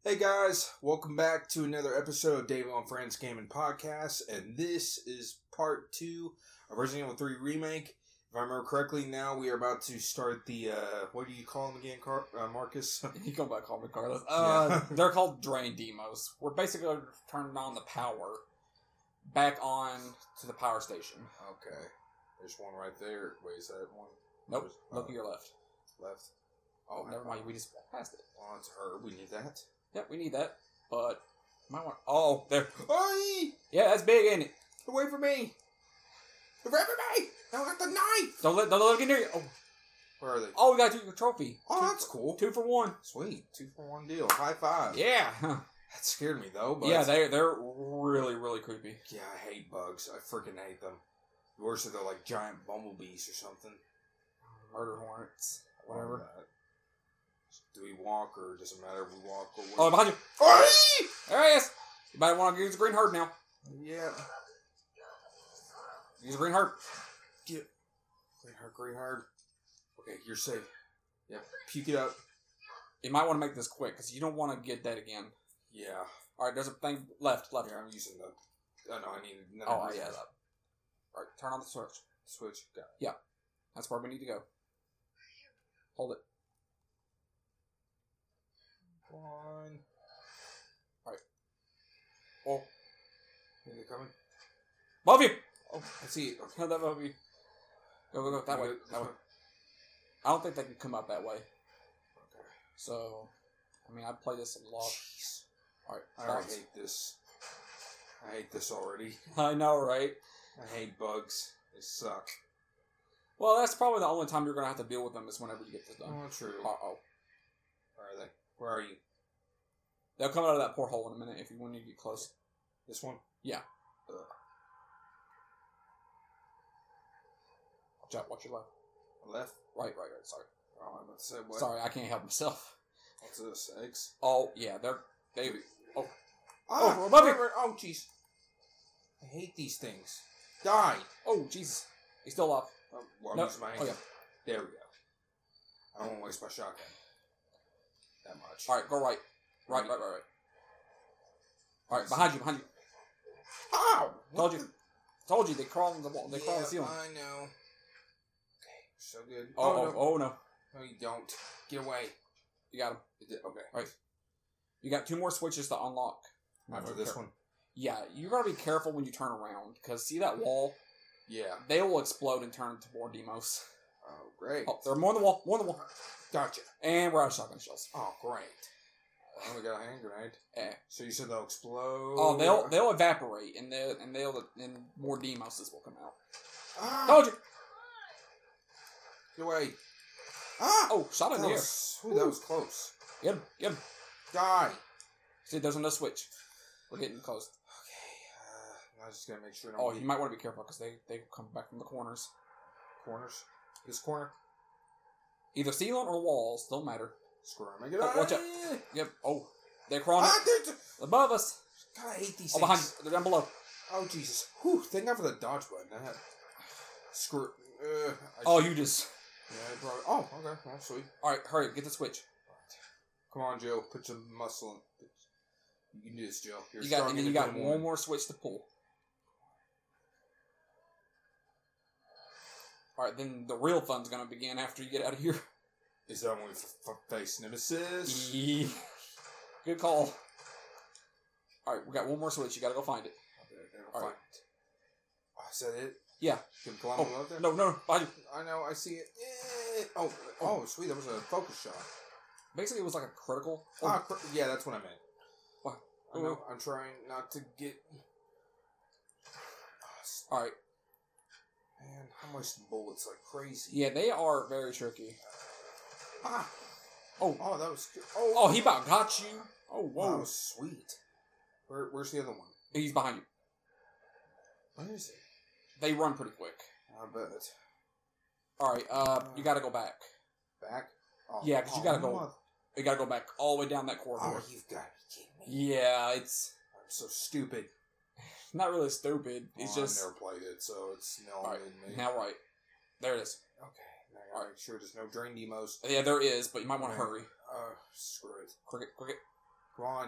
Hey guys, welcome back to another episode of Dave on Friends Gaming Podcast, and this is part 2 of Resident Evil 3 Remake. If I remember correctly, now we are about to start the, what do you call them again, Marcus? You go back, call me Carlos. Yeah. They're called drain demos. We're basically turning on the power back on to the power station. Okay, there's one right there. Wait, is that one? Nope, look to your left. Left? Oh, never mind, we just passed it. Oh, it's her. We need that. Yep, we need that, but might want. Oh, there. Oi! Yeah, that's big, ain't it? Away from me! Away from me! I got the knife! Don't let it get near you. Oh, Where are they? oh, we got your trophy. Oh, that's cool. 2 for 1. Sweet. 2 for 1 deal. High five. Yeah. That scared me though. But Yeah, they're really, really creepy. yeah, I hate bugs. I freaking hate them. Worse if they're like giant bumblebees or something. Murder hornets. Whatever. Do we walk or does it matter if we walk or what? Oh, behind you. Oi! There he is. You might want to use a green herb now. Yeah. Use a green herb. Get green herb. Okay, you're safe. Yeah, puke it up. You might want to make this quick because you don't want to get that again. Yeah. All right, there's a thing left. Yeah, I'm using the. Oh no, I need. Oh yeah. All right, turn on the switch. Switch. Got it. Yeah, that's where we need to go. Hold it. One. All right. Oh, Are they coming? above you. Oh, I see it. Okay. No, that above you. Go that way. That way. I don't think they can come out that way. Okay. So, I mean, I've played this a lot. Jeez. All right, I already hate this. I hate this already. I know, right? I hate bugs. They suck. Well, that's probably the only time you're gonna have to deal with them is whenever you get this done. Oh, true. Uh-oh. Where are they? Where are you? They'll come out of that porthole in a minute if you want to get close. This one? Yeah. Ugh. Watch out. Watch your left. Left? Right. Sorry. Oh, I'm about to say what? Sorry, I can't help myself. What's this? Eggs? Oh, yeah, they. Oh, Ah, oh, above you. Oh, jeez. I hate these things. Die. oh, Jesus. He's still up. Oh, well, I'm No. using my hand. Oh, yeah. There we go. I don't want to waste my shotgun. That much. All right, go right. Right. All right, behind you. Ow! Told you, they crawl on the wall. They crawl on the ceiling. I know. Okay, so good. Oh, no. No, you don't. Get away. You got him. Okay. Right. You got 2 more switches to unlock. After this one? Yeah, you gotta be careful when you turn around, because see that wall? Yeah. They will explode and turn into more demos. Oh, great. Oh, there are more on the wall. Gotcha. And we're out of shotgun shells. Oh, great. I only got a hand grenade. Yeah. So you said they'll explode? Oh, they'll evaporate, and more demos will come out. Ah! Told you. Get away. Ah! Oh, shot in the air. That was close. Get him. Die. See, there's another switch. We're getting close. Okay. I'm just gonna make sure. Oh, you might want to be careful because they come back from the corners. Corners. This corner. Either ceiling or walls, don't matter. Screw him. Get Watch out. Yep. Oh, they're crawling above us. God, I hate these Oh, things. behind you. They're down below. Oh, Jesus. Whew. Thank God for the dodge button. Screw. You just. Yeah, probably. Oh, okay. Well, sweet. All right, hurry. Get the switch. Come on, Joe. Put some muscle in. You can do this, Joe. You're You got, strong and then you got one more switch to pull. All right, then the real fun's gonna begin after you get out of here. Is that when we face Nemesis? Yeah. Good call. All right, we got one more switch. You gotta go find it. Okay, All fine. right. Oh, is that it? Yeah. Can we climb up there? No, behind you. I know. I see it. Oh, sweet. That was a focus shot. Basically, it was like a critical. Yeah, that's what I meant. What? I know. I'm trying not to get. All right. Man, I'm wasting bullets like crazy. Yeah, they are very tricky. Ah. Oh, that was good. Oh, he about got you. Oh, whoa. That was sweet. Where's the other one? He's behind you. Where is it? They run pretty quick. I bet. All right, you gotta go back. Back? Oh, Yeah, because you gotta go. You gotta go back all the way down that corridor. Oh, you've got to be kidding me. Yeah, it's I'm so stupid. not really stupid. It's just. I've never played it, so it's no All right, me. now right. There it is. Okay, now I gotta make sure there's no drain demos. Yeah, there is, but you might want to hurry. Screw it. Cricket. Come on.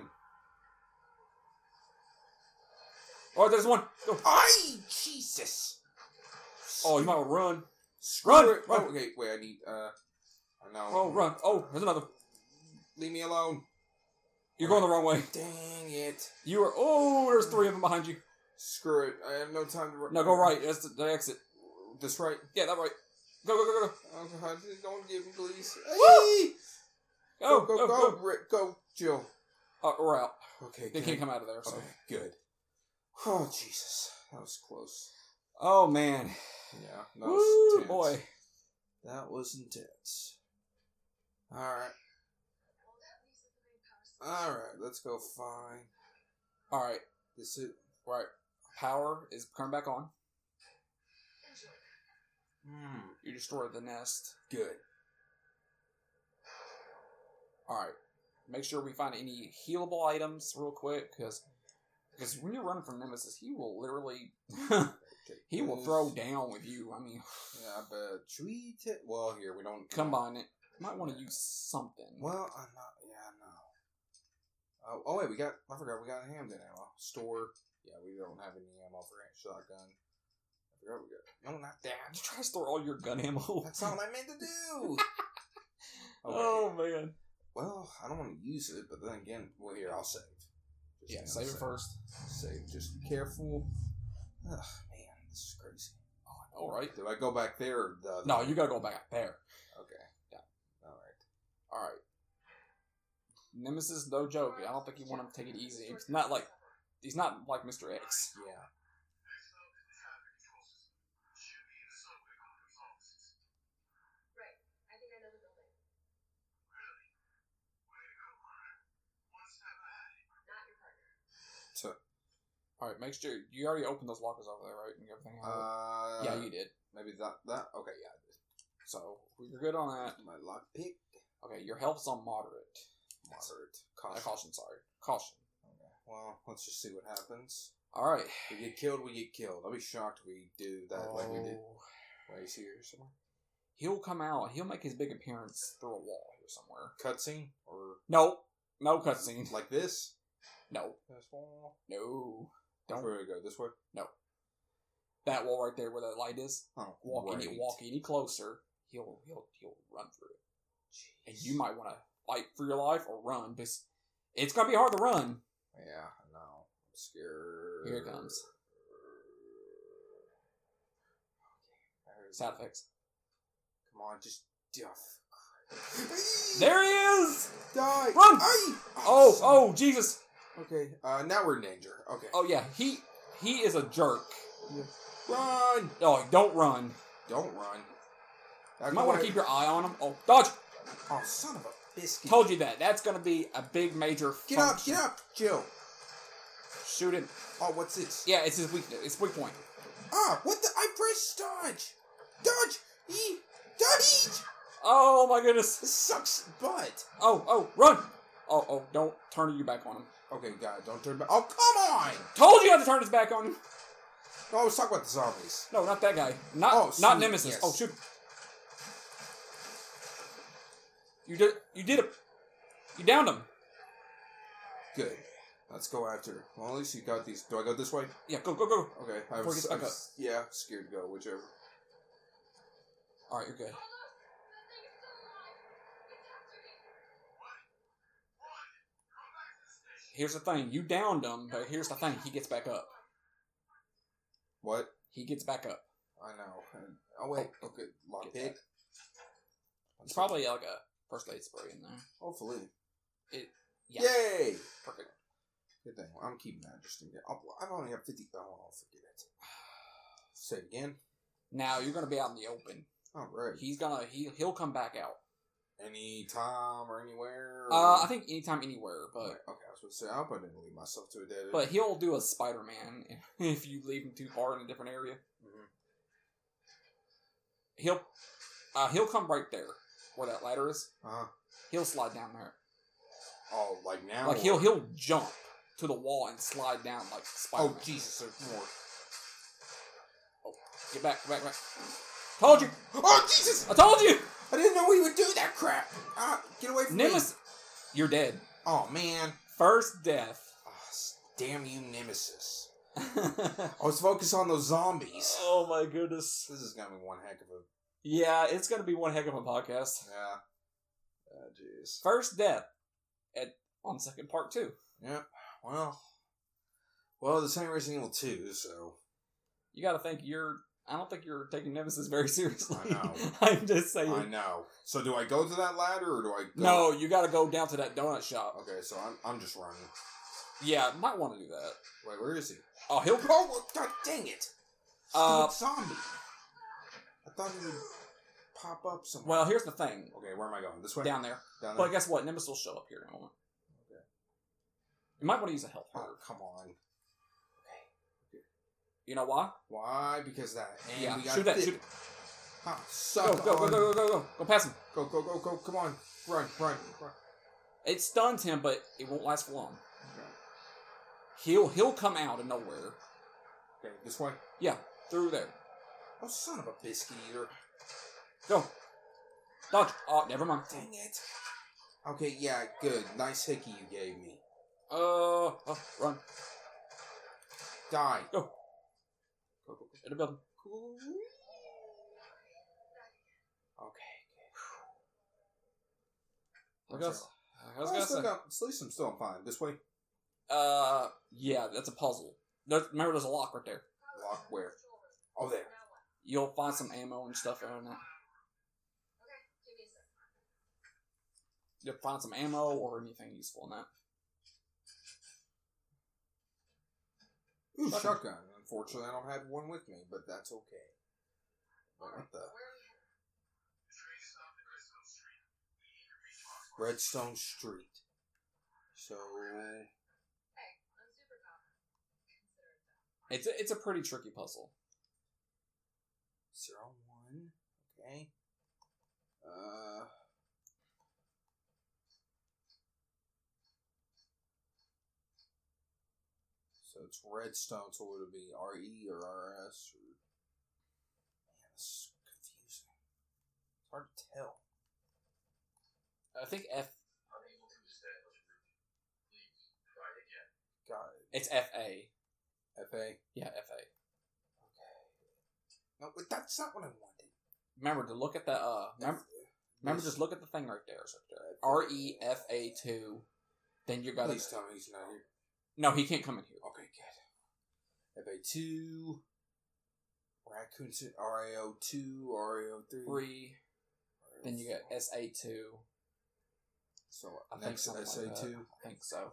Oh, there's one. Go. Ay, Jesus. Oh, you might want to run. Run. Run. Oh, okay, wait, I need, no. Oh, run. Oh, there's another. Leave me alone. You're going the wrong way. Dang it. You are. Oh, there's 3 of them behind you. Screw it. I have no time to run. No, go right. That's the exit. This right? Yeah, that right. Go, go, go, go. Oh, God, don't give me, please. Woo! Hey! Go, go, Rick, go, Jill. We're out. Okay, They good. can't come out of there, so. Okay, good. Oh, Jesus. That was close. Oh, man. Yeah, that Woo, was intense. boy. That was intense. Alright. Alright, let's go find. Alright. This is. Right. Power is coming back on. You destroyed the nest. Good. Alright. Make sure we find any healable items real quick, because when you're running from Nemesis, he will literally... he will throw down with you. I mean... Yeah, but should we take... Well, here, we don't... Combine it. Might want to use something. Well, I'm not... Yeah, no. Oh, wait, I forgot we got a Hamden ammo. Store. Yeah, we don't have any ammo for a shotgun. I forgot we got... No, not that. You try to store all your gun ammo. That's not what I meant to do! Okay. Oh, man. Well, I don't want to use it, but then again, well, here, I'll save. Yeah, save it first. Save. Just be careful. Ugh, man, this is crazy. All right. Do I go back there or the other No, way? you gotta go back there. Okay. Yeah. All All right. Nemesis, no joke. I don't think you want him to take it easy. He's not like Mr. X. Yeah. So, All right, make sure you already opened those lockers over there, right? And everything. Yeah, you did. Maybe that. Okay, yeah, I did. So you're good on that. My lockpick. Okay, your health's on moderate. Moderate. Caution. Sorry, caution. Okay. Well, let's just see what happens. All right. We get killed. We get killed. I'll be shocked if we do that like we did. Oh. Wait, is he here somewhere? He'll come out. He'll make his big appearance through a wall here somewhere. Cutscene or No cutscene. like this? No. This wall. No. Don't. Where do we go? This way? That wall right there where that light is. Oh, Walk any closer, he'll run through it. And you might want to fight for your life or run, because it's gonna be hard to run. Yeah, I know. I'm scared. Here it comes. Sound effects. Come on, just There he is! Die! Run! Aye! Oh, Jesus! Okay, now we're in danger. Okay. Oh yeah, he is a jerk. Yeah. Run! Oh, don't run. Don't run. You might want to keep your eye on him. Oh, dodge! Oh, son of a biscuit. Told you that. That's gonna be a big major function. Get up, Jill. Shoot him. Oh, what's this? Yeah, it's his weakness. It's weak point. Ah, what the? I pressed dodge. Dodge! Dodge! Oh my goodness. This sucks butt. Oh, run! Oh, don't turn your back on him. Okay, God, don't turn back. Oh, come on! Told you not to turn his back on him. No, I was talking about the zombies. No, not that guy. Not sweet, Nemesis. yes. Oh, shoot. You did it. You downed him. Good. Let's go after her. Well, at least you got these. Do I go this way? Yeah, go. Okay. Before he gets back up. Yeah, scared to go, whichever. Alright, you're good. Here's the thing. You downed him, but here's the thing. He gets back up. What? He gets back up. I know. Oh, wait. Okay. Lockpick. It's probably like a first aid spray in there. Hopefully. Yeah. Yay! Perfect. Good thing. I'm keeping that just in case. I've only got 50. Oh, I'll forget it. Say it again. Now you're gonna be out in the open. All right. He'll come back out. Any time or anywhere? I think anytime, anywhere, but Okay, I was going to say, I hope I didn't leave myself to a dead end. but he'll do a Spider-Man if you leave him too far in a different area. Mm-hmm. He'll come right there where that ladder is. He'll slide down there. Oh, like now? Like he'll jump to the wall and slide down like Spider-Man. Oh, Jesus, there's more. Oh, get back. Told you. Oh, Jesus! I told you. I didn't know he would do that crap. Get away from me. Nemesis, you're dead. Oh, man. First death. Oh, damn you, Nemesis. I was focused on those zombies. Oh my goodness. This is gonna be one heck of a... Yeah, it's gonna be one heck of a podcast. Yeah. Oh, jeez. First death on second part 2. Yeah. Well, this ain't Resident Evil 2, so... You gotta think I don't think you're taking Nemesis very seriously. I know. I'm just saying. I know. So do I go to that ladder, or do I go... No, you gotta go down to that donut shop. Okay, so I'm just running. Yeah, might want to do that. Wait, where is he? Oh, he'll... Oh, God dang it! Stupid zombie! I thought he would pop up somewhere. Well, here's the thing. Okay, where am I going? This way? Down there. Down there? But guess what? Nemesis will show up here in a moment. Okay. You might want to use a health Oh, herb. come on. You know why? Why? Because that. And Yeah, we got shoot that. thi- Shoot it. Huh, Go, suck go, on. go, go, go, go, go. Go past him. Go, go, go, go. Come on. Run, run, run. It stuns him, but it won't last for long. Okay. He'll come out of nowhere. Okay, this way. Yeah, through there. Oh, son of a biscuit eater. Go. Dodge. Oh, never mind. Dang it. Okay, yeah, good. Nice hickey you gave me. Run. Die. Go. Go, go, go. In the building. Cool. Okay. I was gonna say. At least I'm still fine. This way. Yeah, that's a puzzle. Remember, there's a lock right there. Lock where? Oh, there. You'll find some ammo and stuff around that. You'll find some ammo or anything useful in that. Ooh, shotgun. Unfortunately, I don't have one with me, but that's okay. What the? Redstone Street. So... It's a pretty tricky puzzle. 01. Okay. So it's redstone, so would it be RE or RS? Or... Man, this is confusing. It's hard to tell. I think F. Got it. It's FA. FA? Yeah, FA. Okay. No, but that's not what I wanted. Remember to look at the remember just look at the thing right there. REFA2. Then you gotta. Please tell me he's not here. No, he can't come in here. Okay, good. FA2, Raccoon RAO2, RAO3. 3. Then you got SA2. So I think next something SA2. like that. I think so.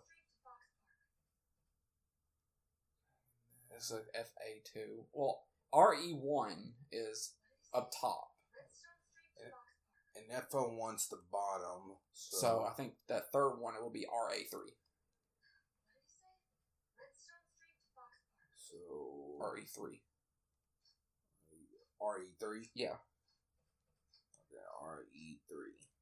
This is FA2. Well, RE1 is up top. And FO1's the bottom. So I think that third one, it will be RA3. So... RE3. RE3? Yeah. Okay, RE3.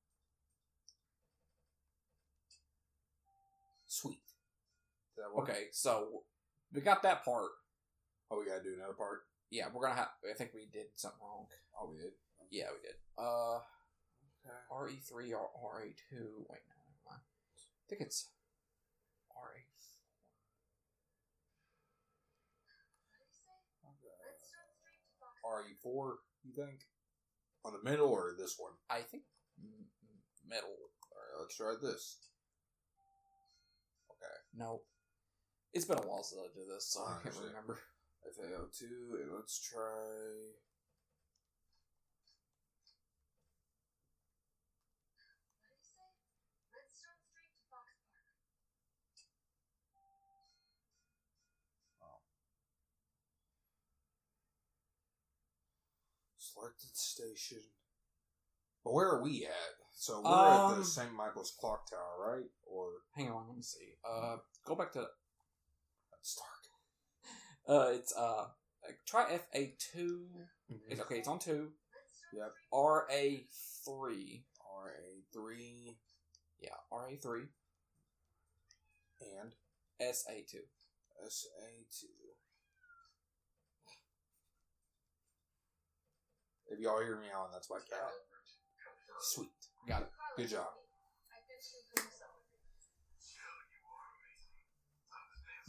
Sweet. Does that work? Okay, so we got that part. Oh, we gotta do another part? Yeah, we're gonna have. I think we did something wrong. Oh, we did? Yeah, we did. Okay. RE3 or RA2. Wait, no, never mind. I think it's RE4, you think? On the middle or this one? I think metal. Alright, let's try this. Okay. No. It's been a while since I did this, so I can't Honestly. remember. FAO2, and let's try... Selected station. But where are we at? So we're at the St. Michael's Clock Tower, right? Or Hang on, let me see. Go back to. that's dark. It's try FA2. Mm-hmm. It's okay. It's on 2. Yep. RA3. RA3 Yeah, RA3. and SA2. SA2. If y'all hear me on, that's my cat. Sweet. Got it. Good job.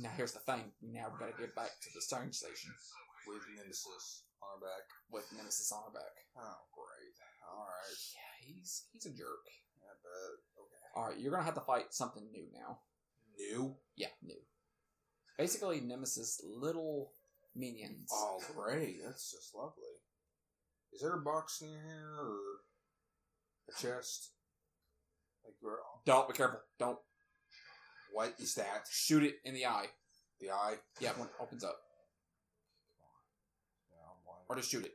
Now here's the thing. Now we gotta get back to the train station With Nemesis on our back. with Nemesis on our back. Oh, great. Alright. Yeah, he's a jerk. I bet. Okay. Alright, you're gonna have to fight something new now. New? Yeah, new. Basically, Nemesis' little minions. Oh, great. That's just lovely. Is there a box near here or a chest? Like, Don't, be careful. Don't what is that? shoot it in the eye. The eye? Yeah, when it opens up. Yeah, I'm blind. Or just shoot it.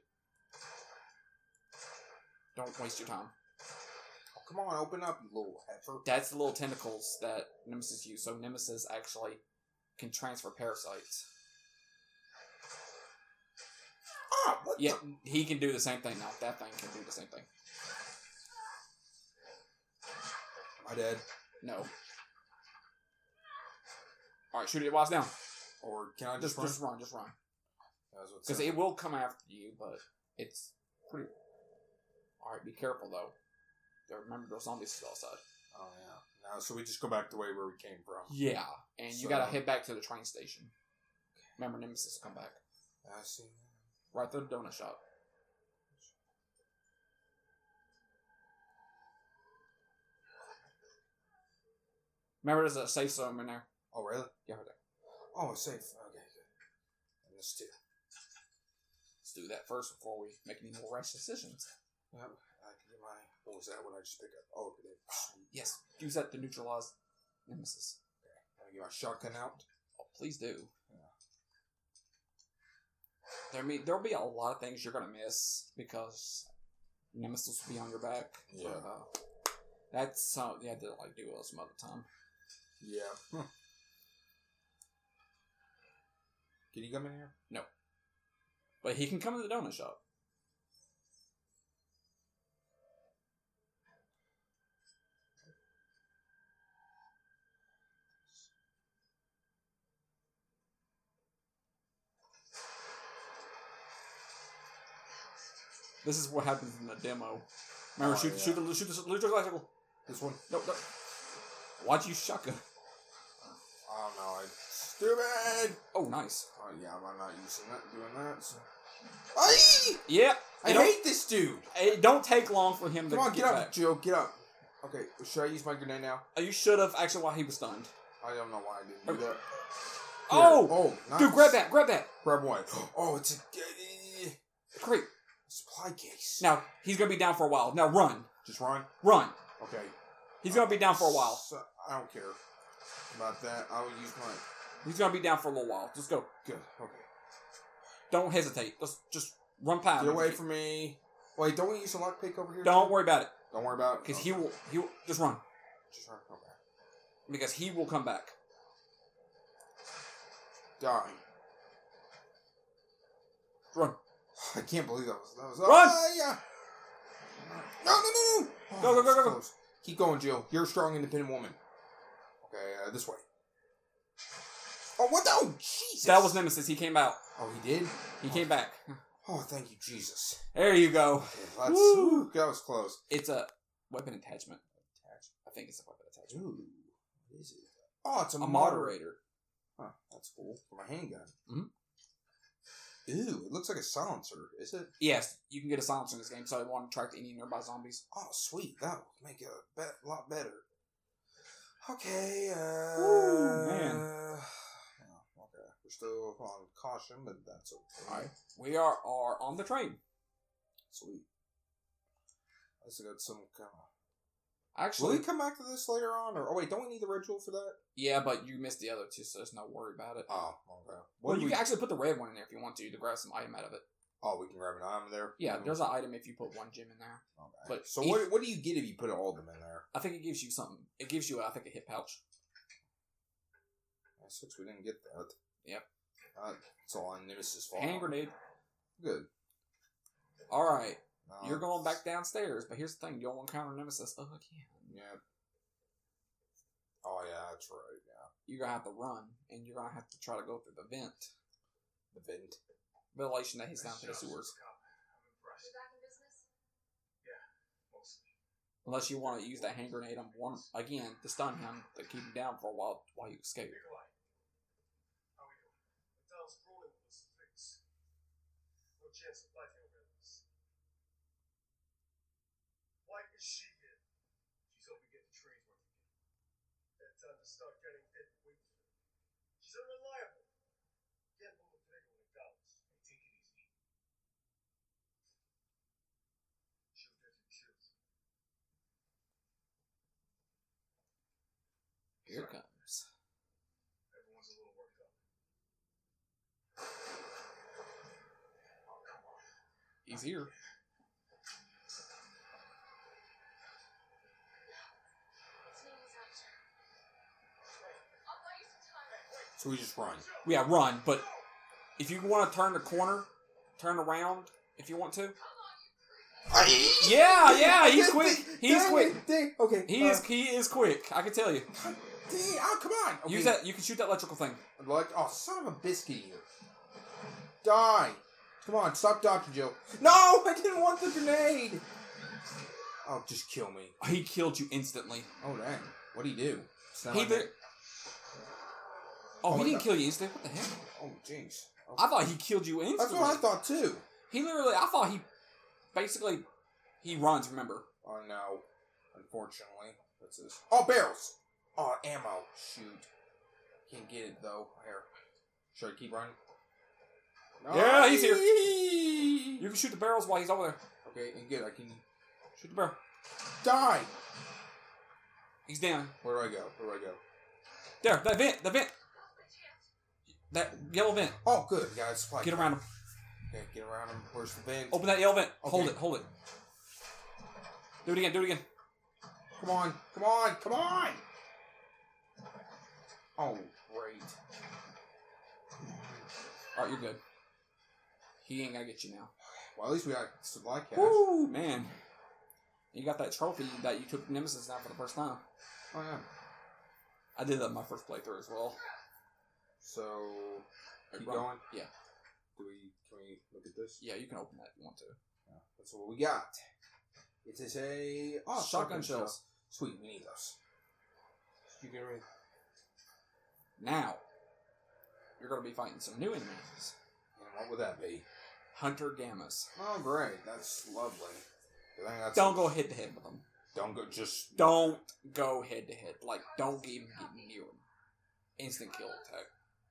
Don't waste your time. Oh, come on, open up, you little heifer. That's the little tentacles that Nemesis use. So Nemesis actually can transfer parasites. Ah, what Yeah, he can do the same thing now. That thing can do the same thing. Am I dead? No. Alright, shoot it while it's down. Or can I just Just run? run, just run. That's what's Because up. it will come after you, but it's pretty... Alright, be careful though. Remember, those zombies still outside. Oh, yeah. Now, so we just go back the way where we came from. Yeah, and you So- gotta head back to the train station. Remember, Nemesis will come back. I see. Right through the donut shop. Remember, there's a safe zone in there. Oh, really? Yeah, right there. Oh, it's safe. Okay, good. And this too. Let's do that first before we make any more rash decisions. Yep. I can get my... What was that? What did I just pick up? Oh, okay. Yes, use that to neutralize Nemesis. Can I get my shotgun out? Oh, please do. There'll be a lot of things you're gonna miss because Nemesis will be on your back. Yeah. But, that's something you had to like do some other time. Yeah. Can you come in here? No. But he can come to the donut shop. This is what happens in the demo. Remember, Oh, shoot yeah. the bicycle. This one? No. Watch you shotgun. Oh, no. Stupid! Oh, nice. Oh, yeah, I'm not using that, doing that. So. Aye! Yep. I hate this dude! It don't take long for him Come to on, get get up, back. Joe, get up. Okay, should I use my grenade now? You should have actually while he was stunned. I don't know why I didn't do that. Oh! Oh, nice. Dude, grab that! Grab that! Grab what? Oh, it's a Great. supply case. Now, he's going to be down for a while. Now, run. Just run? Run. Okay. He's going to be down for a while. So, I don't care about that. I will use my... He's going to be down for a little while. Just go. Good, okay. Don't hesitate. Just run past Get him. away from me. Wait, don't we use a lockpick over here? Don't too? worry about it. Don't worry about it. Because Okay. he will just run. Just run. Okay. Because he will come back. Die. Run. I can't believe that was... Run! Yeah. No. Oh, Go, that was go. close. Keep going, Jill. You're a strong, independent woman. Okay, this way. Oh, what the... Oh, Jesus! That was Nemesis. He came out. Oh, he did? He came back. Oh, thank you, Jesus. There you go. Okay, that's... Woo! Ooh, that was close. It's a weapon attachment. I think it's a weapon attachment. Ooh, what is it? Oh, it's A moderator. Huh, that's cool. For my handgun. Mhm. Ew, it looks like a silencer. Is it? Yes, you can get a silencer in this game, so it won't attract any nearby zombies. Oh, sweet. That would make it a lot better. Okay, Ooh, man. yeah, okay. We're still on caution, but that's okay. Alright. We are on the train. Sweet. I just got some kind of... Actually, Will we come back to this later on? Or, oh, wait, don't we need the ritual for that? yeah, but you missed the other two, so there's no worry about it. Oh, okay. Well, do you we... can actually put the red one in there if you want to grab some item out of it. Oh, we can grab an item there? Yeah, there's an item if you put one gem in there. Okay. But so if- what do you get if you put all of them in there? I think it gives you something. It gives you, I think, a hit pouch. Since we didn't get that. Yep. It's all on Nemesis' fault. Hand grenade. Good. Alright, No, you're going back downstairs, but here's the thing. You don't want to counter Nemesis again. Yeah. Oh, yeah, that's right, yeah. You're going to have to run, and you're going to have to try to go through the vent. The vent. Ventilation that heads down to the sewers. Unless you want to use that hand grenade on one again to stun him to keep him down for a while you escape. chance of fighting over this. Why is she here? She's hoping to get the trains working again. It's time to start getting dead weight. She's unreliable. Can't pull the trigger when it counts. Hey, take it easy. She'll get you killed. Here it comes. Everyone's a little worked up. Oh, come on. He's here. So we just run. Yeah, run, but if you want to turn the corner, turn around if you want to. Yeah, he's quick. He's quick. Okay. He is quick. I can tell you. Oh, come on. Okay. Use that. You can shoot that electrical thing. Like, oh, son of a biscuit here. Die. Come on, stop Dr. Jill. No, I didn't want the grenade. Oh, just kill me. He killed you instantly. Oh, dang. What'd he do? He didn't kill you instantly. What the heck? Oh, jeez. Oh. I thought he killed you instantly. That's what I thought, too. I thought he basically, he runs, remember. Oh, no. Unfortunately. What's this? Oh, barrels. Oh, ammo. Shoot. Can't get it, though. Here. Should I keep running? No. Yeah, he's here. You can shoot the barrels while he's over there. Okay, good. I can shoot the barrel. Die. He's down. Where do I go? There, that vent. That yellow vent. Oh, good. Got a supply. Get around him. Okay, get around him. Where's the vent? Open that yellow vent. Okay. Hold it. Do it again. Come on. Oh, great. Alright, you're good. He ain't gonna get you now. Well, at least we got supply cash. Woo, man. You got that trophy that you took Nemesis out for the first time. Oh, yeah. I did that in my first playthrough as well. So, keep run. going? Yeah. Can we look at this? Yeah, you can open that if you want to. Yeah. That's what we got. It is a... Oh, shotgun shells. Sweet, we need those. You get ready. Now, you're going to be fighting some new enemies. And what would that be? Hunter Gammas. Oh, great. That's lovely. I think that's Don't go head to head with them. Don't go head to head. Like, don't even get near them. Instant kill attack.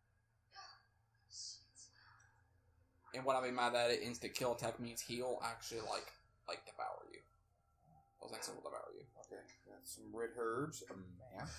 And what I mean by that, instant kill attack means he'll actually, like devour you. Those things will devour you. Okay, got some red herbs, a map.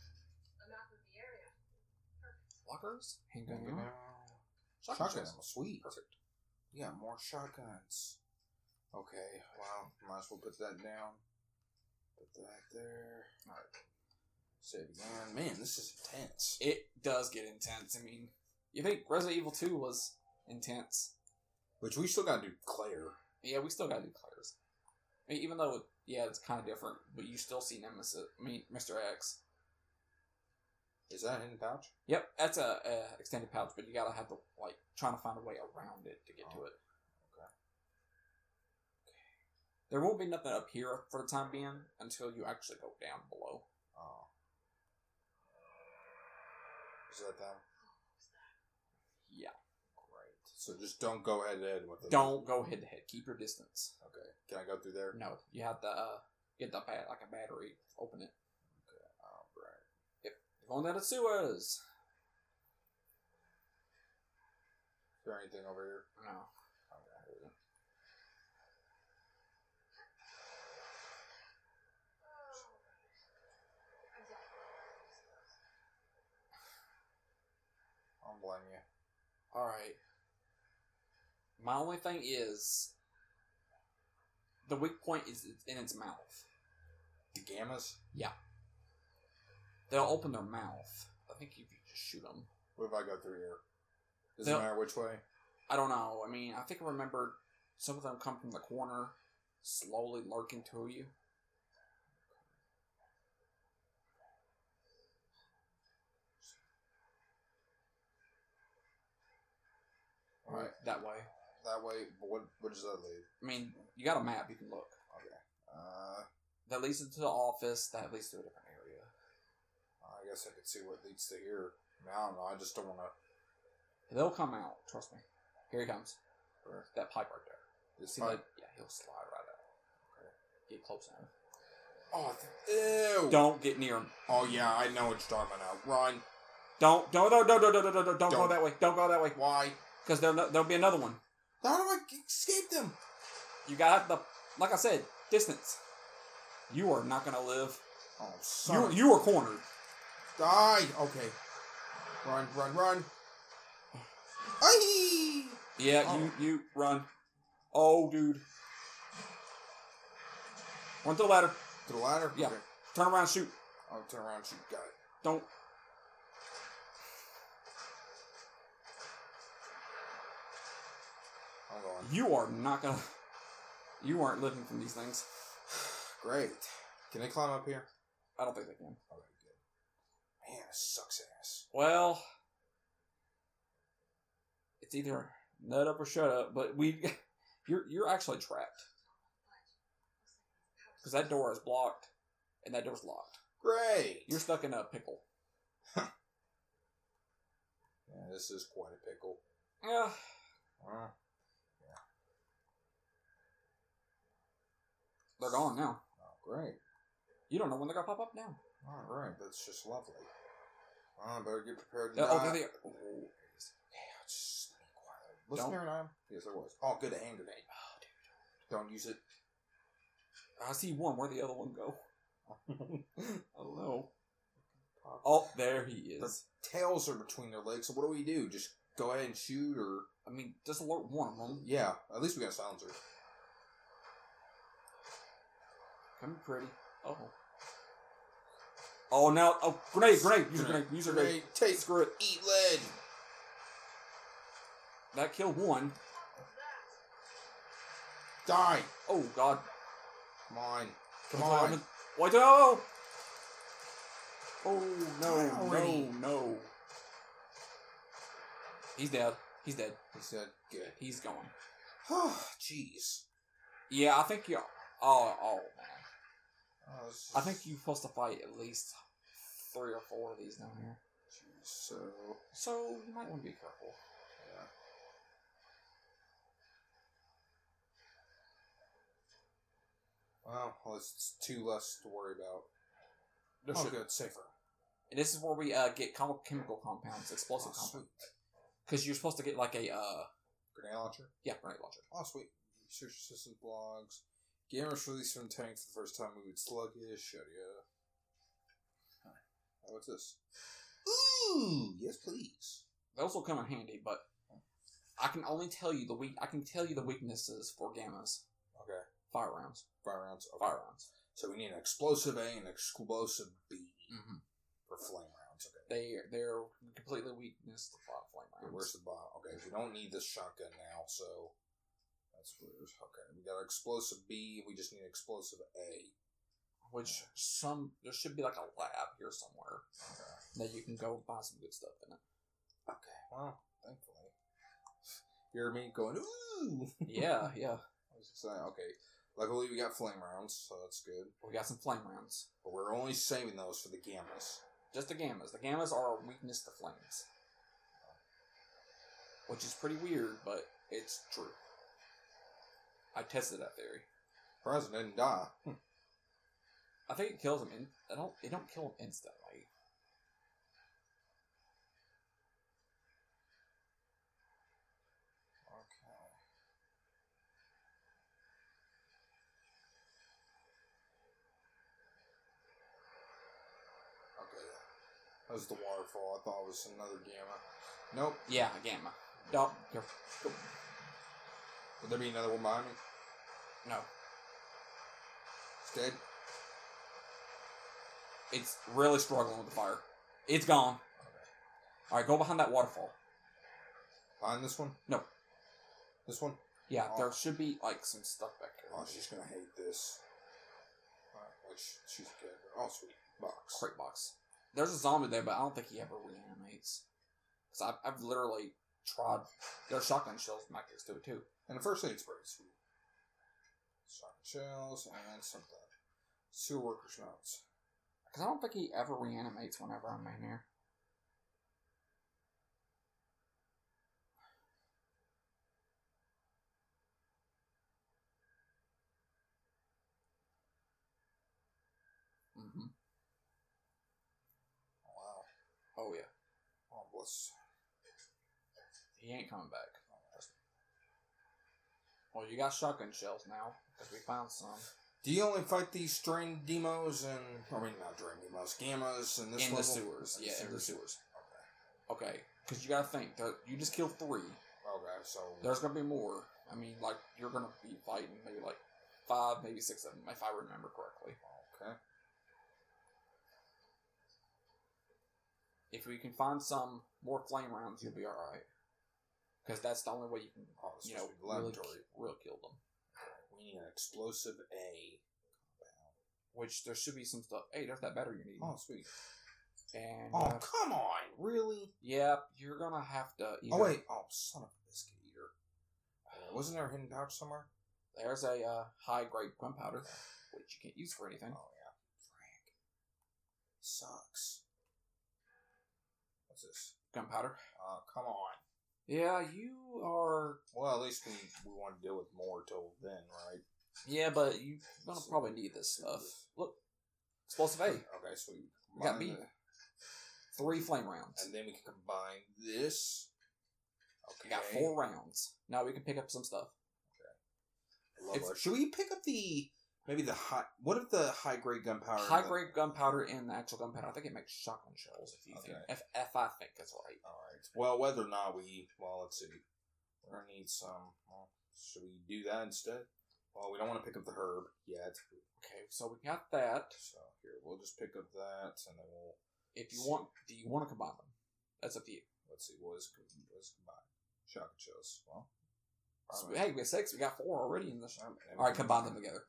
Lockers? Handgun ammo. ammo. Shotgun ammo, sweet. Perfect. Yeah, more shotguns. Okay, well, might as well put that down. Put that there. Alright. Save again. Man, this is intense. It does get intense. I mean, you think Resident Evil 2 was intense. Which we still gotta do Claire. Yeah, we still gotta do Claire's. I mean, even though, it's kind of different, but you still see Nemesis. I mean, Mr. X. Is that a hidden pouch? Yep, that's a extended pouch, but you gotta have to, trying to find a way around it to get to it. Okay. There won't be nothing up here for the time being until you actually go down below. Oh. Is that them? Yeah. Great. So just don't go head to head with them. Don't go head to head. Keep your distance. Okay. Can I go through there? No, you have to get the like a battery. Open it. Okay. Oh, right. Yep. You're going down the sewers. Is there anything over here? No. Okay. I don't blame you. Alright. My only thing is, the weak point is in its mouth. The gammas? Yeah. They'll open their mouth. I think if you just shoot them. What if I go through here? Doesn't matter which way? I don't know. I mean, I think I remember some of them come from the corner, slowly lurking to you. Right, that way. That way, but what does that lead? I mean, you got a map, you can look. Okay. That leads into the office, that leads to a different area. I guess I could see what leads to here. I mean, I don't know, I just don't want to... They'll come out, trust me. Here he comes. Where? That pipe right there. This See pipe? that? Yeah, he'll slide right out. Okay. Get close enough. Oh, ew. Don't get near him. Oh, yeah, I know what you're talking about now. Run. Don't go that way. Don't go that way. Why? Because there'll be another one. How do I escape them? You got like I said, distance. You are not gonna live. Oh, son. You are cornered. Die. Okay. Run. Aye! Yeah, Oh. you run. Oh, dude. Run to the ladder. To the ladder? Yeah. Okay. Turn around, shoot. I'll turn around and shoot. Got it. Don't. I'm going. You are not gonna. You aren't living from these things. Great. Can they climb up here? I don't think they can. Okay, good. Man, this sucks ass. Well, it's either nut up or shut up. But you're actually trapped because that door is blocked and that door's locked. Great. You're stuck in a pickle. Yeah, this is quite a pickle. Yeah. They're gone now. Oh, great. You don't know when they're gonna pop up now. All right, that's just lovely. I better get prepared to Oh, die. there they are. Yeah, just be quiet. Was Don't. there an item? Yes, there was. Oh, good, a hand grenade. Oh, dude. Don't use it. I see one. Where'd the other one go? I don't know. Oh, there he Their is. tails are between their legs, so what do we do? Just go ahead and shoot, or... I mean, just alert one of them. Yeah, at least we got a silencer. Come pretty. Oh. Oh, now. Oh, grenade. Use a grenade. Use a grenade. Take, Screw it. eat lead. That killed one. Die. Oh, God. Come on. Come What's on. happening? Wait, no! Oh, Die already. no. He's dead. He said, good. He's gone. Oh, jeez. Yeah, I think you. Oh, man. Oh, this is- I think you're supposed to fight at least 3 or 4 of these down here. Jeez, So you might want to be careful. yeah. Well, it's 2 less to worry about. There Oh, should- good, safer. And this is where we get chemical compounds, explosive Oh, compounds. sweet. Because you're supposed to get like a Grenade launcher? grenade launcher. Oh, sweet. Research assistant blogs. Gamers released from tank for the first time, moving sluggish, yada yada. Huh. Oh, what's this? Ooh, yes, please. Those will come in handy, but I can only tell you the weaknesses for gammas. Okay. Fire rounds. Fire rounds. Okay. Fire rounds. So we need an explosive A and an explosive B Mm-hmm. for flame rounds. Okay. They're completely weakness to flame Okay, rounds. where's the bomb? Okay, we don't need this shotgun now, so that's weird. Okay, we got explosive B. We just need explosive A. Which there should be like a lab here somewhere Okay. that you can go buy some good stuff in it. Okay. Well, thankfully, you hear me going ooh. Yeah. I was just saying. Okay. Luckily, we got flame rounds, so that's good. We got some flame rounds. But we're only saving those for the gammas. Just the gammas. The gammas are a weakness to flames. Which is pretty weird, but it's true. I tested that theory. President didn't die. I think it kills them. It don't kill them instantly. Okay. Okay. That was the waterfall. I thought it was another gamma. Nope. Yeah, gamma. Don't. Would there be another one behind me? No. It's dead. It's really struggling with the fire. It's gone. Alright, go behind that waterfall. Behind this one? No. This one? Yeah, Oh. there should be like some stuff back there. Oh, she's gonna hate this. Alright, which she's good. Oh, sweet. Box. Crate box. There's a zombie there, but I don't think he ever reanimates. Because I've literally tried. There's shotgun shells back there to it too. And the first aid spray. Sweet. Shotgun shells and something. Sewer workers' notes. Because I don't think he ever reanimates whenever I'm in here. Nicholas. He ain't coming back. Well, you got shotgun shells now, because we found some. Do you only fight these drain demos and... I mean, not drain demos, gammas in this In level? the sewers. Yeah, in the sewers. Okay, because you gotta think, you just killed 3. Okay, so... There's gonna be more. I mean, like, you're gonna be fighting maybe like 5, maybe 6 of them, if I remember correctly. Okay. If we can find some more flame rounds, you'll be alright. Because that's the only way you can, this you know, must be the laboratory. really kill them. We need an explosive A. Which, there should be some stuff. Hey, there's that battery you need. Oh, sweet. And, Oh, come on! Really? yeah, you're gonna have to either... Oh, wait. Oh, son of a biscuit eater. Wasn't there a hidden pouch somewhere? There's a high-grade gunpowder, which you can't use for anything. Oh, yeah. Frank. Sucks. What's this? Gunpowder. Oh, come on. Yeah, you are... Well, at least we want to deal with more till then, right? Yeah, but you're gonna probably need this stuff. Look. Explosive A. Okay, sweet. We got Combine B. 3 flame rounds. And then we can combine this. Okay. We got 4 rounds. Now we can pick up some stuff. Should we pick up maybe the high... What if the high-grade gunpowder... High-grade gunpowder and the actual gunpowder. I think it makes shotgun shells, if you think. If I think that's right. Alright. Well, whether or not we... Well, let's see. We're going to need some... Well, should we do that instead? Well, we don't want to pick up the herb yet. Okay, so we got that. So, here, we'll just pick up that, and then we'll... If you want... Do you want to combine them? That's up to you. Let's see, what is combined? Shotgun shells. Well... So, hey, we got 6. We got 4 already in this. Alright, combine them together.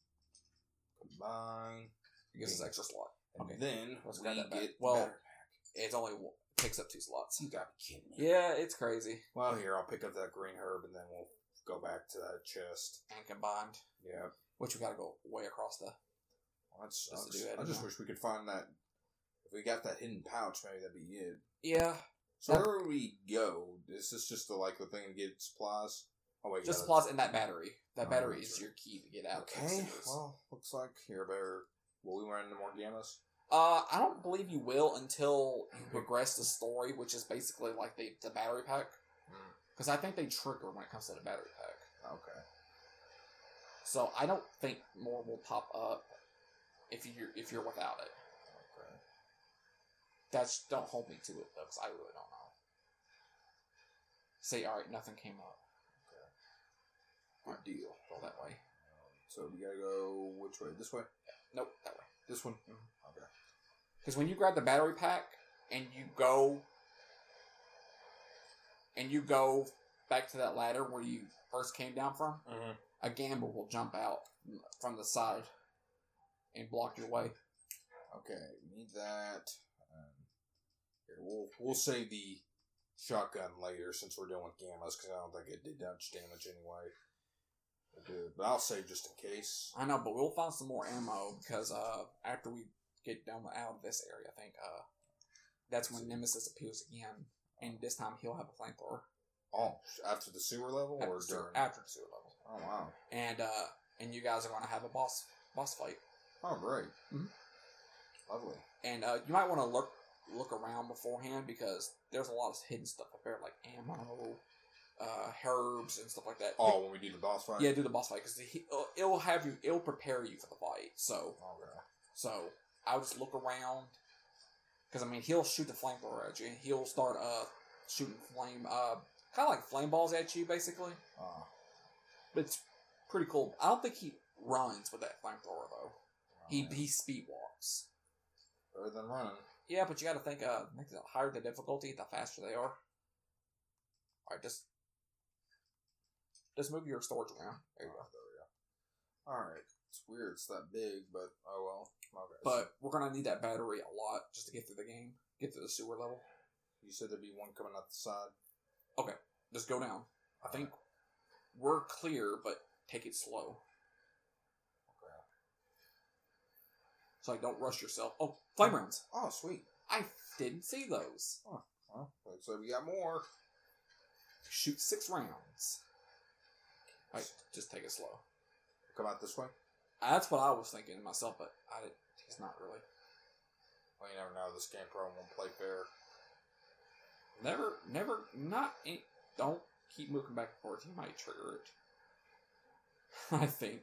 Combine. It gives us extra slot. And Okay. then Let's we grab that back. get Well, battery pack. It only takes up 2 slots. You gotta be kidding me. Yeah, it's crazy. Well, here, I'll pick up that green herb, and then we'll go back to that chest. And combined. Yeah. Which we gotta go way across the... Well, I I just wish we could find that. If we got that hidden pouch, maybe that'd be it. Yeah. So wherever we go, is this just the thing to get supplies? Oh wait, Just supplies in that battery. That battery is your key to get out. Okay. Well, looks like here, will we run into more gammas? I don't believe you will until you progress the story, which is basically like the battery pack. Because I think they trigger when it comes to the battery pack. Okay. So I don't think more will pop up if you're without it. Okay. Don't hold me to it though, because I really don't know. Say, all right, nothing came up. Good deal. Go that way. So we gotta go which way? This way? Nope, that way. This one? Okay. Because when you grab the battery pack and you go back to that ladder where you first came down from, a gambler will jump out from the side and block your way. Okay, need that. Here, we'll save the shotgun later since we're dealing with gammas because I don't think it did much damage anyway. But I'll save just in case. I know, but we'll find some more ammo because after we get down out of this area, I think that's when Nemesis appears again, and this time he'll have a flamethrower. Oh, after the sewer level or during? After the sewer level. Oh wow! And you guys are going to have a boss fight. Oh great! Mm-hmm. Lovely. And you might want to look around beforehand because there's a lot of hidden stuff up there, like ammo. Herbs and stuff like that. Oh, when we do the boss fight? Yeah, do the boss fight because it'll prepare you for the fight. So I'll just look around because I mean he'll shoot the flamethrower at you and he'll start shooting flame kind of like flame balls at you basically. But it's pretty cool. I don't think he runs with that flamethrower though. He speed walks. Better than running. Yeah, but you got to think the higher the difficulty, the faster they are. All right, just move your storage around. There you go. There we go. Alright. It's weird it's that big, but oh well. Okay. But we're going to need that battery a lot just to get through the game. Get to the sewer level. You said there'd be one coming out the side? Okay. Just go down. I think we're clear, but take it slow. Okay. So don't rush yourself. Oh, flame rounds. Oh, sweet. I didn't see those. Oh, well, looks like we got more. Shoot 6 rounds. Alright, just take it slow. Come out this way? That's what I was thinking myself, but he's not really. Well, you never know. This game probably won't play fair. Don't keep moving back and forth. You might trigger it. I think.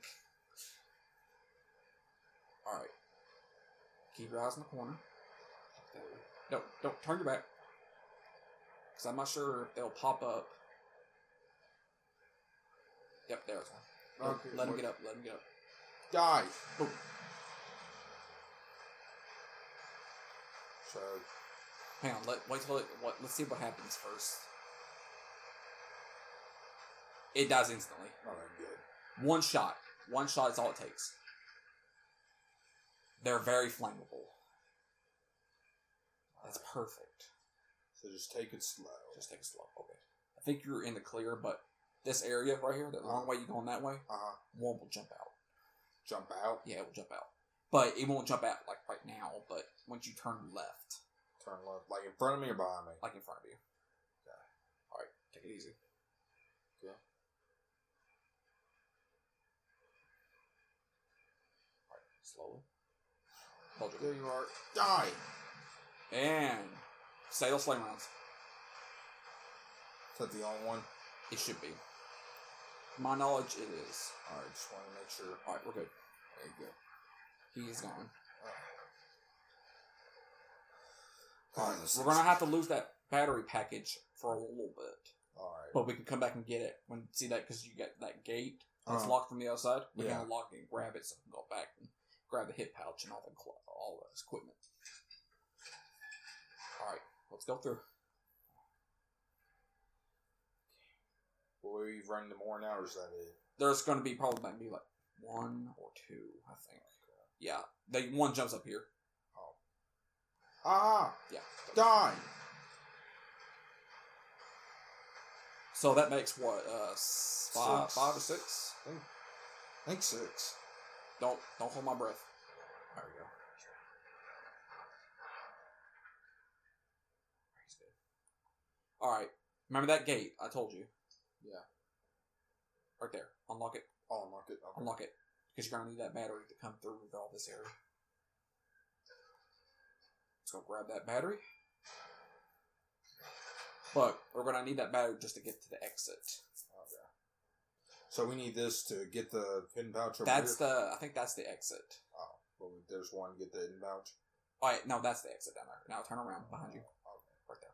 Alright. Keep your eyes in the corner. Don't turn your back. Because I'm not sure if they'll pop up. Yep, there's one. Okay, Let him get up. Let him get up. Die. Boom. So, Hang on. Let's see what happens first. It dies instantly. not that good. One shot. One shot is all it takes. They're very flammable. That's perfect. So just take it slow. Just take it slow. Okay. I think you're in the clear, but this area right here, the long way you going that way, one will jump out. Jump out? Yeah, it will jump out. But it won't jump out like right now, but once you turn left. Turn left. Like in front of me or behind me? Like in front of you. Okay. Alright, take it easy. Okay. Alright, slowly. Hold There you are. Die! And say those flame rounds. Is that the only one? It should be. To my knowledge, it is. Alright, just want to make sure. Alright, we're good. There you go. He's gone. Alright, We're gonna have to lose that battery package for a little bit. Alright. But we can come back and get it. When see that, because you got that gate that's locked from the outside. We can unlock it and grab it, so we can go back and grab the hip pouch and all the equipment. Alright, let's go through. Will we run into more now, or is that it? There's going to be probably maybe like one or two, I think. Yeah, one jumps up here. Oh. Ah! Yeah. Die! So that makes what, five or six? I think 6. Don't hold my breath. There we go. He's good. Alright, remember that gate I told you? Yeah. Right there. Unlock it. Oh, unlock it. Okay. Unlock it. Because you're going to need that battery to come through with all this area. Let's go grab that battery. But we're going to need that battery just to get to the exit. Okay. So we need this to get the hidden pouch over That's here? I think that's the exit. Oh, well, there's one to get the hidden pouch? Alright, no, that's the exit down there. Now turn around behind you. Okay. Right there.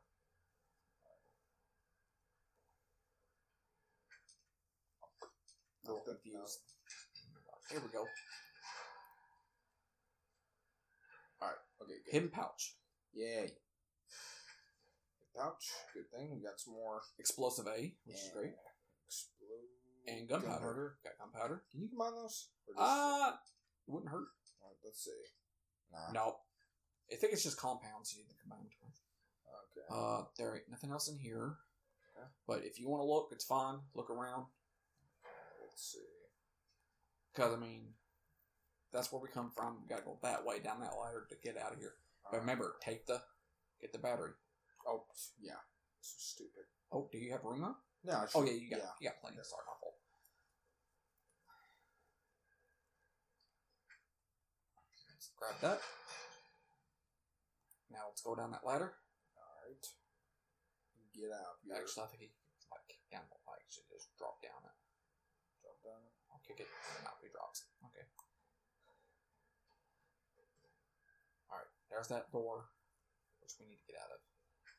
A little confused. Here we go. Alright, okay, good. Hidden pouch. Yay. Pouch, good thing. We got some more. Explosive A, which is great. And gunpowder. Got gunpowder. Can you combine those? It wouldn't hurt. Alright, let's see. Nah. No. I think it's just compounds you need to combine between. Okay. There ain't nothing else in here. Okay. But if you want to look, it's fine. Look around. Let's see. Because, I mean, that's where we come from. We gotta go that way down that ladder to get out of here. But remember, get the battery. Oh, yeah. So stupid. Oh, do you have room up? No, Oh, yeah, you got plenty. Sorry, my fault. Let's grab that. Now let's go down that ladder. Alright. Get out. Actually, I think he can like kick down the ladder. Should just drop down it. Drop down it. I'll kick it. No, he drops. Okay. Alright, there's that door, which we need to get out of.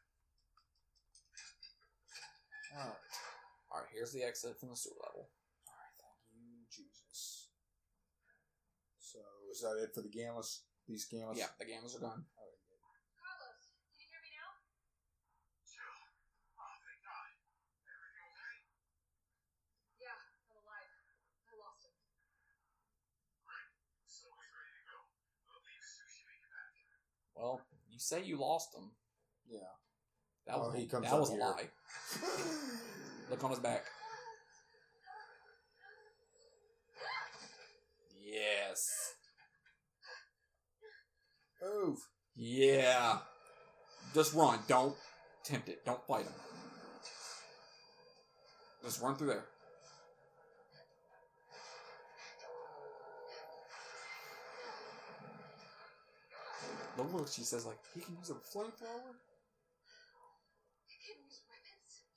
Alright, here's the exit from the sewer level. Alright, thank you, Jesus. So, is that it for the gammas? These gammas? Yeah, the gammas are gone. Alright, good. Carlos, can you hear me now? Jill. Oh, thank God. Everything okay? Yeah, I'm alive. I lost him. Great. So he's ready to go. We'll leave as soon as you make it back. Well, you say you lost him. Yeah. That was, he comes that up was a here. lie. Look on his back. Yes. Move. Yeah. Just run. Don't tempt it. Don't fight him. Just run through there. Look, she says, like, he can use a flamethrower?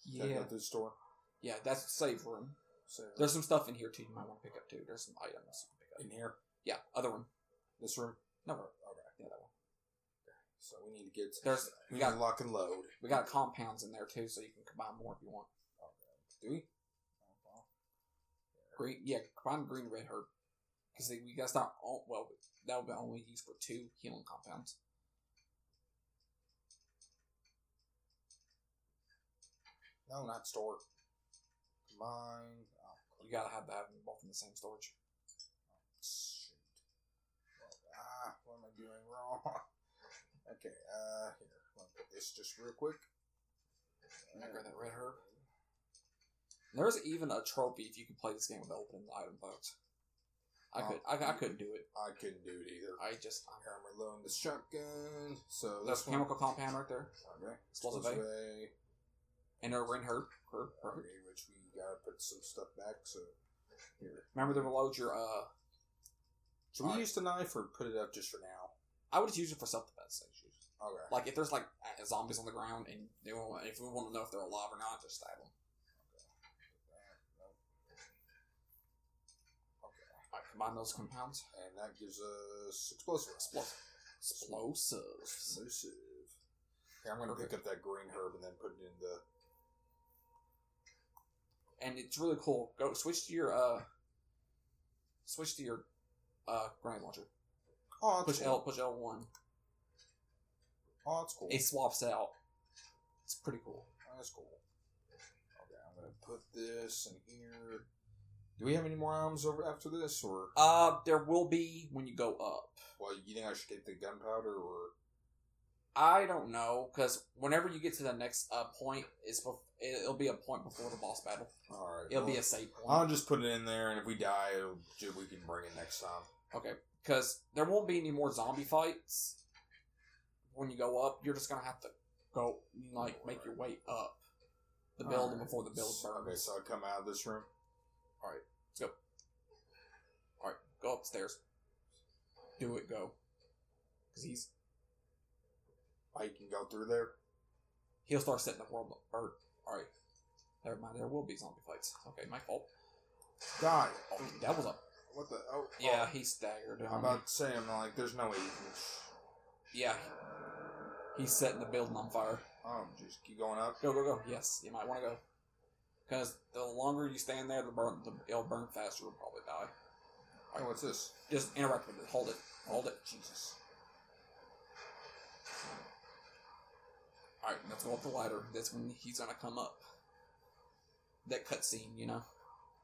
Can I go through the store? Yeah, that's the save room. So, There's some stuff in here too you might want to pick up too. There's some items you can pick up. in here? Yeah, other room. This room? No, Okay. yeah, that one. So we need to get... We got got lock and load. we got compounds in there too, so you can combine more if you want. Do we? Green, yeah, combine green, red, herb. Because we got to start. Well, that will be only used for 2 healing compounds. No, not store. Combine. Oh, You gotta have them both in the same storage. shoot. What am I doing wrong? Okay, here. Let me put this just real quick. I grab that red herb. There's even a trophy if you can play this game without opening the item box. I couldn't do it. I couldn't do it either. I just Here, I'm reloading the shotgun. So there's this a chemical compound right there. Okay. Explosive A. And a red herb. Perfect. Okay, which we gotta put some stuff back. So here. Remember to reload your Should we use the knife or put it up just for now? I would just use it for self-defense. Okay. Like if there's like zombies on the ground and if we want to know if they're alive or not, just stab them. Alright, combine those compounds. And that gives us explosive. Explosives. Okay, I'm gonna pick up that green herb and then put it in the... And it's really cool. Go switch to your grenade launcher. Oh, that's Push cool. push L1. Oh, that's cool. It swaps out. It's pretty cool. Oh, that's cool. Okay, I'm gonna put this in here. Do we have any more items over after this, or? There will be when you go up. Well, you think I should take the gunpowder, or? I don't know, because whenever you get to the next point, it'll be a point before the boss battle. All right. It'll be a save point. I'll just put it in there, and if we die, we can bring it next time. Okay, because there won't be any more zombie fights. When you go up, you're just gonna have to go make your way up the building before the build burns. Okay, so I come out of this room. All right, let's go. All right, go upstairs. Do it, go. Because I can go through there. he'll start setting the world. Or all right, never mind. There will be zombie fights. Okay, my fault. Die. Oh, that was a What the? Oh, yeah. He staggered. I'm about to say, I'm like, there's no way you can. Yeah, he's setting the building on fire. Oh, just keep going up. Go. Yes, you might want to go. Because the longer you stand there, it'll burn faster. You'll probably die. Oh, what's this? Just interact with it. Hold it. Jesus. Alright, let's go up the ladder. That's when he's gonna come up. That cutscene, you know?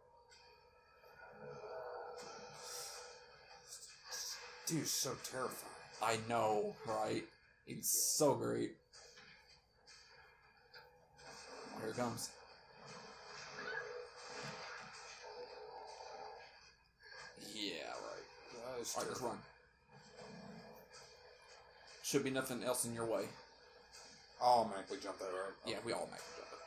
Dude's so terrifying. I know, right? It's so great. Oh, here it comes. Yeah, right. That is Alright, let's terrifying. run. Should be nothing else in your way. I'll automatically jump that, right? Yeah, we all make a jump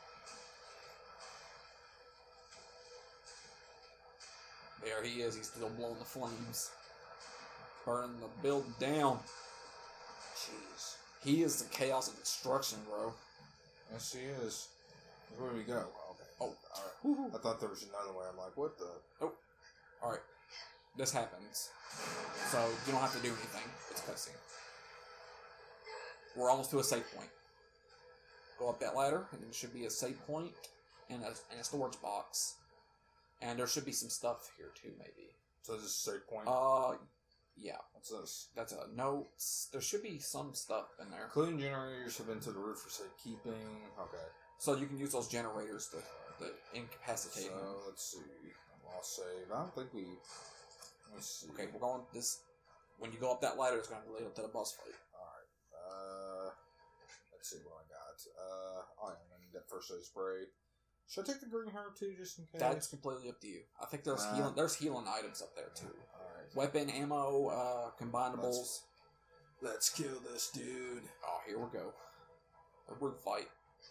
it. There he is. He's still blowing the flames. Burning the building down. Jeez. He is the chaos of destruction, bro. Yes, he is. Where do we go? Okay. Oh, Alright. woo-hoo. I thought there was another way. I'm like, what the? Alright. This happens. So, you don't have to do anything. It's a cutscene. We're almost to a save point. Go up that ladder, and there should be a save point and a storage box. And there should be some stuff here, too, maybe. So this is a save point? Yeah. What's this? That's a notes. There should be some stuff in there. Including generators have been to the roof for safekeeping. Okay. So you can use those generators to incapacitate So, him. let's see. Lost save. I don't think we... Let's see. Okay, we're going this... When you go up that ladder, it's going to lead up to the boss fight. Alright. Let's see what I got. I'm gonna need that first aid spray. Should I take the green herb too, just in case? That's completely up to you. I think there's healing items up there, too. Alright. Weapon, ammo, combinables. Let's kill this dude. Oh, here we go. A word fight.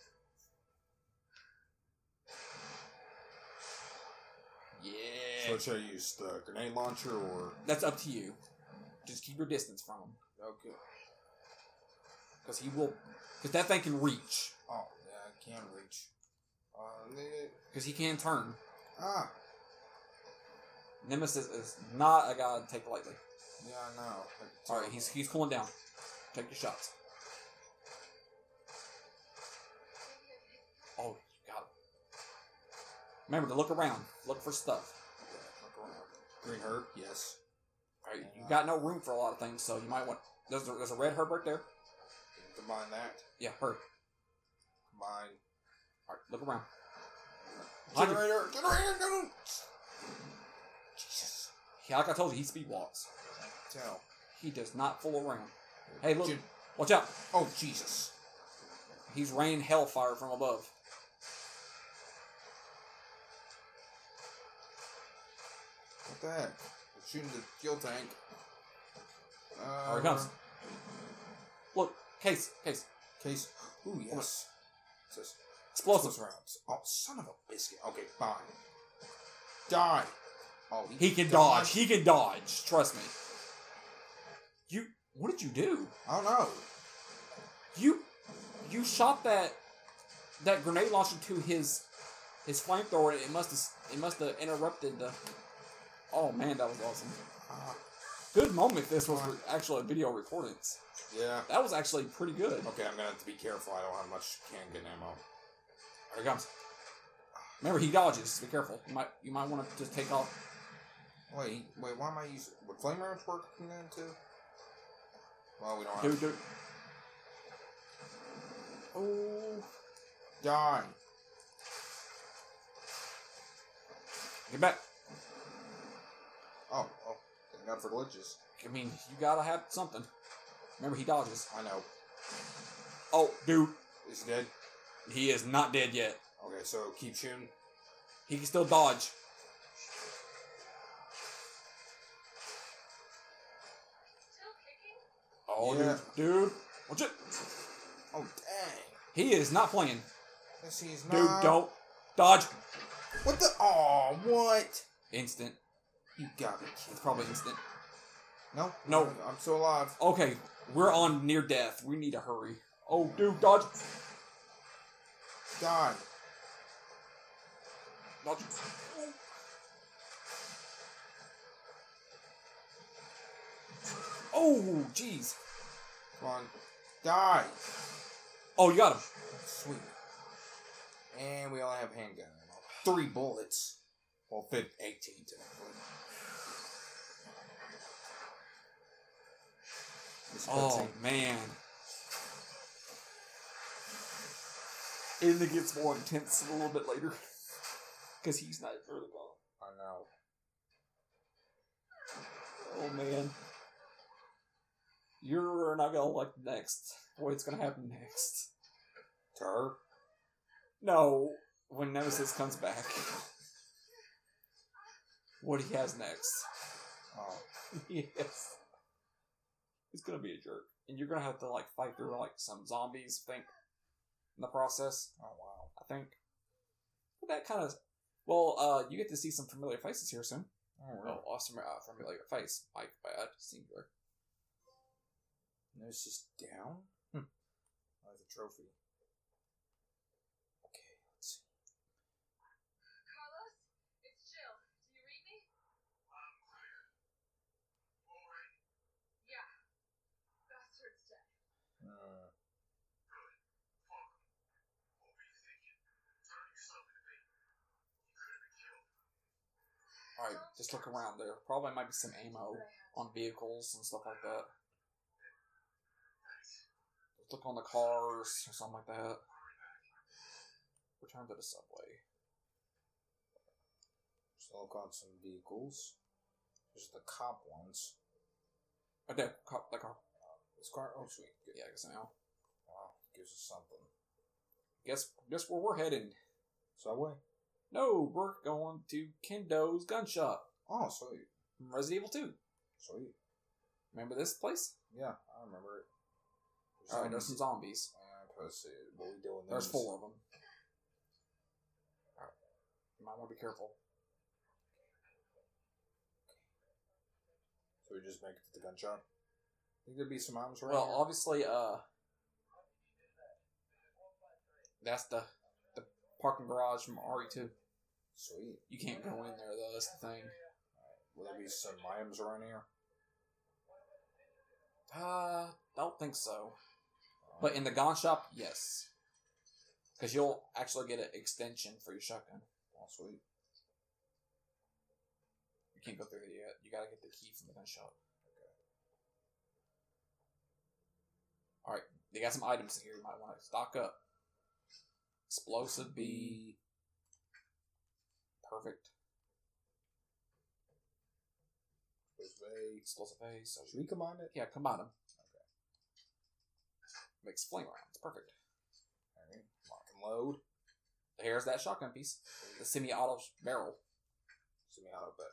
Yeah. So should I use the grenade launcher or... That's up to you. Just keep your distance from him. Okay. Because he will... Because that thing can reach. Oh, yeah, I can reach. Because he can turn. Ah. Nemesis is not a guy to take lightly. Yeah, I know. Alright, he's cooling down. Take your shots. Oh, you got it. Remember to look around. Look for stuff. Look around. Green herb, yes. Alright, you got no room for a lot of things, so you might want... There's a red herb right there. Combine that. Yeah, herb. Combine. Alright, look around. Generator! Jesus. Yeah, like I told you, he speed walks. Tell. He does not fool around. Hey, look. Jim. Watch out. Oh, Jesus. He's raining hellfire from above. What the heck? We're shooting the fuel tank. Here he comes. Look, case. Case. Ooh, yes. It says Explosives. rounds. Oh, son of a biscuit. Okay, fine. Die. Oh, He can dodge. He can dodge. Trust me. What did you do? I don't know. You shot that grenade launcher to his flamethrower. It must have interrupted the. Oh man, that was awesome. Good moment. If this was actually a video recordings. Yeah. That was actually pretty good. Okay, I'm gonna have to be careful. I don't have much handgun ammo. Here he comes. Remember, he dodges. Be careful. You might want to just take off. Wait. Why am I using? Would flame rounds working then too? Well, we don't have. Dude. Oh. Die. Get back. Oh. Thank God for glitches. I mean, you gotta have something. Remember, he dodges. I know. Oh, dude. Is he dead? He is not dead yet. Okay, so keep shooting. He can still dodge. Still kicking? Oh, Yeah. dude. Watch it. Oh, dang. He is not playing. Yes, he's Dude, not. don't. Dodge. What the? Oh, what? Instant. You got me, kid. It's probably instant. No. No. I'm still alive. Okay, we're on near death. We need to hurry. Oh, dude, dodge. Die. Dodge. Oh, jeez. Come on. Die. Oh, you got him. Sweet. And we only have handgun ammo. 3 bullets. Well, 18 technically. This Oh, cutscene. man. And it gets more intense a little bit later. Because he's not really gone. I know. Oh, man. You're not gonna like next. What's gonna happen next? To her? No, when Nemesis comes back. What he has next. Oh. Yes. He's gonna be a jerk. And you're gonna have to, like, fight through, like, some zombies, I think, in the process. Oh, wow. I think. But that kind of... Well, you get to see some familiar faces here soon. Oh, really? Oh, awesome. Familiar face. Mike, bad. Singular. And it's just down? Oh, it's a trophy. Okay, let's see. Carlos? It's Jill. Do you read me? Yeah. Bastard's dead. Alright, just look around there. Probably might be some ammo on vehicles and stuff like that. Just look on the cars or something like that. Return to the subway. So look on some vehicles. There's the cop ones. Right there, that car. This car? Oh, sweet. Good. Yeah, I guess now. Wow, gives us something. Guess where we're heading. Subway? No, we're going to Kendo's gun shop Oh, sweet. from Resident Evil 2. Sweet. Remember this place? Yeah, I remember it. Alright, there's some zombies. Let's see. What we doing? There's 4 of them. Alright. You might want to be careful. So we just make it to the gun shop? Think there'd be some items around Well, here? obviously, that's the parking garage from RE2. Sweet. You can't go in there though. That's the thing. Will there be some items around here? Don't think so. But in the gun shop, yes. Because you'll actually get an extension for your shotgun. Oh, sweet. You can't go through it yet. You gotta get the key from the gun shop. Okay. Alright, they got some items in here you might want to stock up. Explosive B. Perfect. Explosive A. So Should we combine it? yeah, combine them. Okay. Makes flame rounds. Perfect. Alright, lock and load. Here's that shotgun piece. The semi-auto barrel. Semi-auto barrel.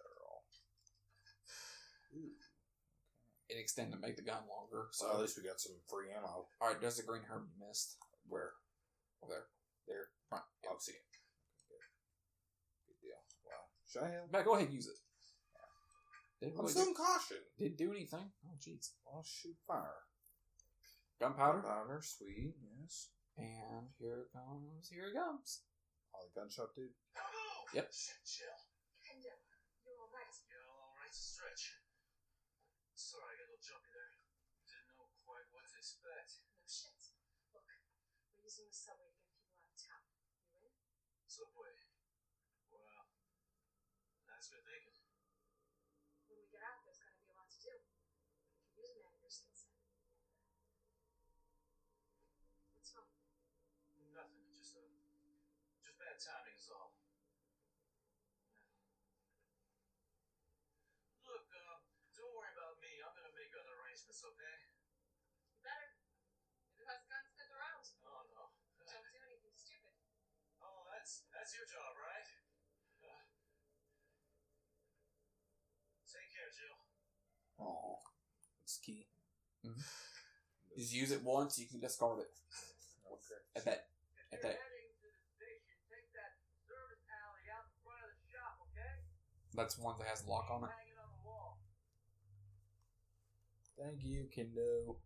Ooh. It extend to make the gun longer. So Well, at least we got some free ammo. alright, there's the green herb you missed. Where? Over there. There. Front. Yep. I'll see it. Good deal. Wow. Should I have? Back, go ahead and use it. Didn't I'm really still in caution. didn't do anything. Oh jeez. I'll shoot fire. Gunpowder. Powder, sweet, yes. And here it comes. Here it comes. Oh, the gun shop, dude. Yep. Shit, chill. Kendo, you're alright. Yeah, all right, stretch. Sorry, I got a little jumpy there. Didn't know quite what to expect. No shit. Look, we're using the subway to get people out of town. You in? Subway. Wow. That's good thinking. When we get out, there's gonna be a lot to do. You can use a man of your skill set. What's wrong? Nothing. Just bad timing is all. Look, don't worry about me. I'm gonna make other arrangements, okay? You better. If it has guns, stick around. Oh no. Don't do anything stupid. Oh, that's your job, right? Take care, Jill. Oh, that's key. Just use it once, you can discard it. Okay. At that. If At you're that. heading to the station, take that service alley out in front of the shop, okay? That's one that has a lock on it. Hanging on the wall. Thank you, Kendo.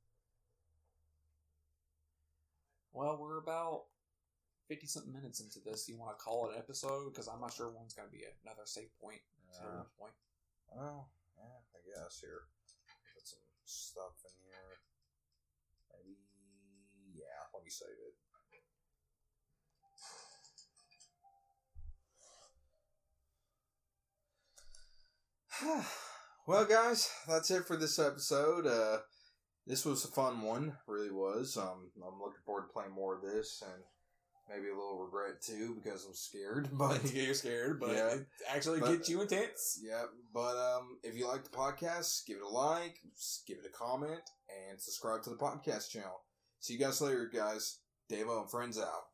Well, we're about 50-something minutes into this. You want to call it an episode? Because I'm not sure one's going to be another save point. Point. Well, yeah, I guess here. Put some stuff in here. Maybe, yeah, let me save it. Well, guys, that's it for this episode. This was a fun one, really was. I'm looking forward to playing more of this, and maybe a little regret too because I'm scared. But You're scared, but Yeah. it actually But- gets you intense. yeah, but if you like the podcast, give it a like, give it a comment, and subscribe to the podcast channel. See you guys later, guys. Davo and Friends out.